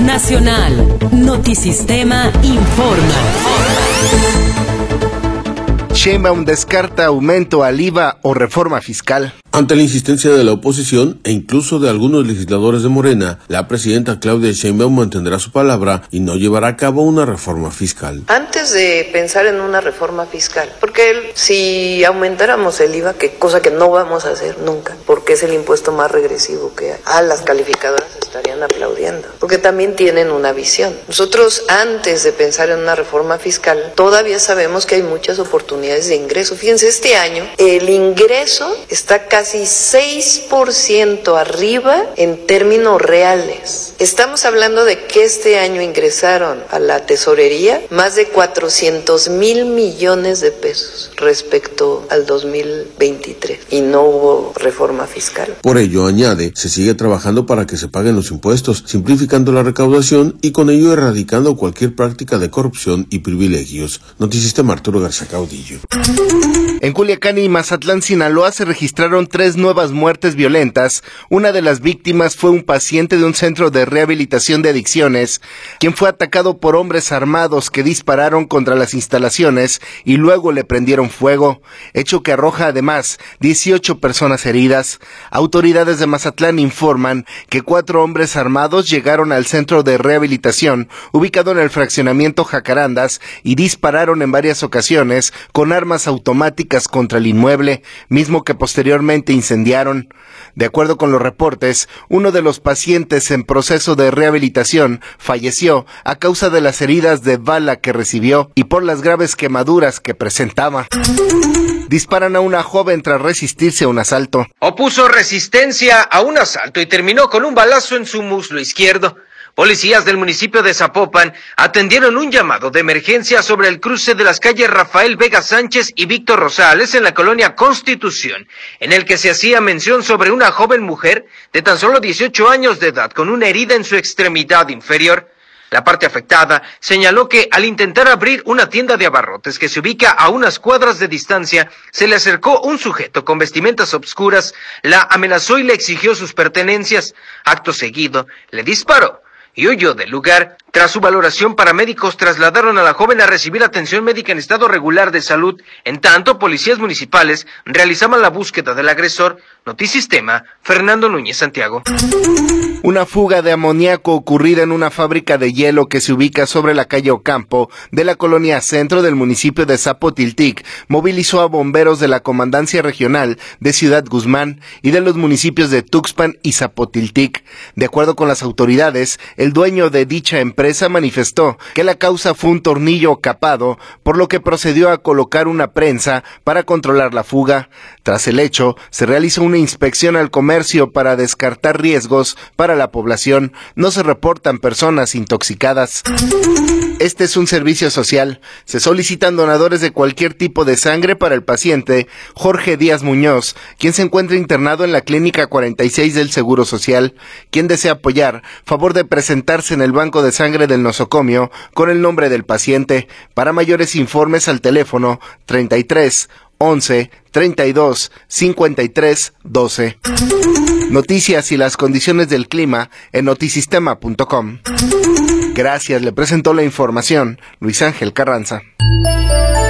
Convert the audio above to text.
Nacional. Notisistema informa. Sheinbaum descarta aumento al IVA o reforma fiscal. Ante la insistencia de la oposición e incluso de algunos legisladores de Morena, la presidenta Claudia Sheinbaum mantendrá su palabra y no llevará a cabo una reforma fiscal. Antes de pensar en una reforma fiscal, porque si aumentáramos el IVA, cosa que no vamos a hacer nunca, porque es el impuesto más regresivo que hay, las calificadoras estarían aplaudiendo, porque también tienen una visión. Nosotros, antes de pensar en una reforma fiscal, todavía sabemos que hay muchas oportunidades de ingreso. Fíjense, este año el ingreso está casi 6% arriba en términos reales. Estamos hablando de que este año ingresaron a la tesorería más de 400,000 millones de pesos respecto al 2023 y no hubo reforma fiscal. Por ello, añade, se sigue trabajando para que se paguen los impuestos, simplificando la recaudación y con ello erradicando cualquier práctica de corrupción y privilegios. Notisistema Arturo Garza Caudillo. En Culiacán y Mazatlán, Sinaloa, se registraron 3 nuevas muertes violentas. Una de las víctimas fue un paciente de un centro de rehabilitación de adicciones, quien fue atacado por hombres armados que dispararon contra las instalaciones y luego le prendieron fuego, hecho que arroja además 18 personas heridas. Autoridades de Mazatlán informan que 4 hombres armados llegaron al centro de rehabilitación, ubicado en el fraccionamiento Jacarandas, y dispararon en varias ocasiones con armas automáticas contra el inmueble, mismo que posteriormente incendiaron. De acuerdo con los reportes, uno de los pacientes en proceso de rehabilitación falleció a causa de las heridas de bala que recibió y por las graves quemaduras que presentaba. Disparan a una joven tras resistirse a un asalto. Opuso resistencia a un asalto y terminó con un balazo en su muslo izquierdo. Policías del municipio de Zapopan atendieron un llamado de emergencia sobre el cruce de las calles Rafael Vega Sánchez y Víctor Rosales en la colonia Constitución, en el que se hacía mención sobre una joven mujer de tan solo 18 años de edad con una herida en su extremidad inferior. La parte afectada señaló que al intentar abrir una tienda de abarrotes que se ubica a unas cuadras de distancia, se le acercó un sujeto con vestimentas obscuras, la amenazó y le exigió sus pertenencias. Acto seguido, le disparó y huyó del lugar. Tras su valoración, paramédicos trasladaron a la joven a recibir atención médica en estado regular de salud. En tanto, policías municipales realizaban la búsqueda del agresor. Notisistema, Fernando Núñez Santiago. Una fuga de amoníaco ocurrida en una fábrica de hielo que se ubica sobre la calle Ocampo de la colonia Centro del municipio de Zapotiltic movilizó a bomberos de la Comandancia Regional de Ciudad Guzmán y de los municipios de Tuxpan y Zapotiltic. De acuerdo con las autoridades, el dueño de dicha empresa manifestó que la causa fue un tornillo capado, por lo que procedió a colocar una prensa para controlar la fuga. Tras el hecho, se realizó una inspección al comercio para descartar riesgos para la población. No se reportan personas intoxicadas. Este es un servicio social. Se solicitan donadores de cualquier tipo de sangre para el paciente Jorge Díaz Muñoz, quien se encuentra internado en la Clínica 46 del Seguro Social. Quien desea apoyar, favor de presentarse en el banco de sangre del nosocomio con el nombre del paciente. Para mayores informes al teléfono 33 11 32 53 12. Noticias y las condiciones del clima en notisistema.com. Gracias, le presentó la información Luis Ángel Carranza.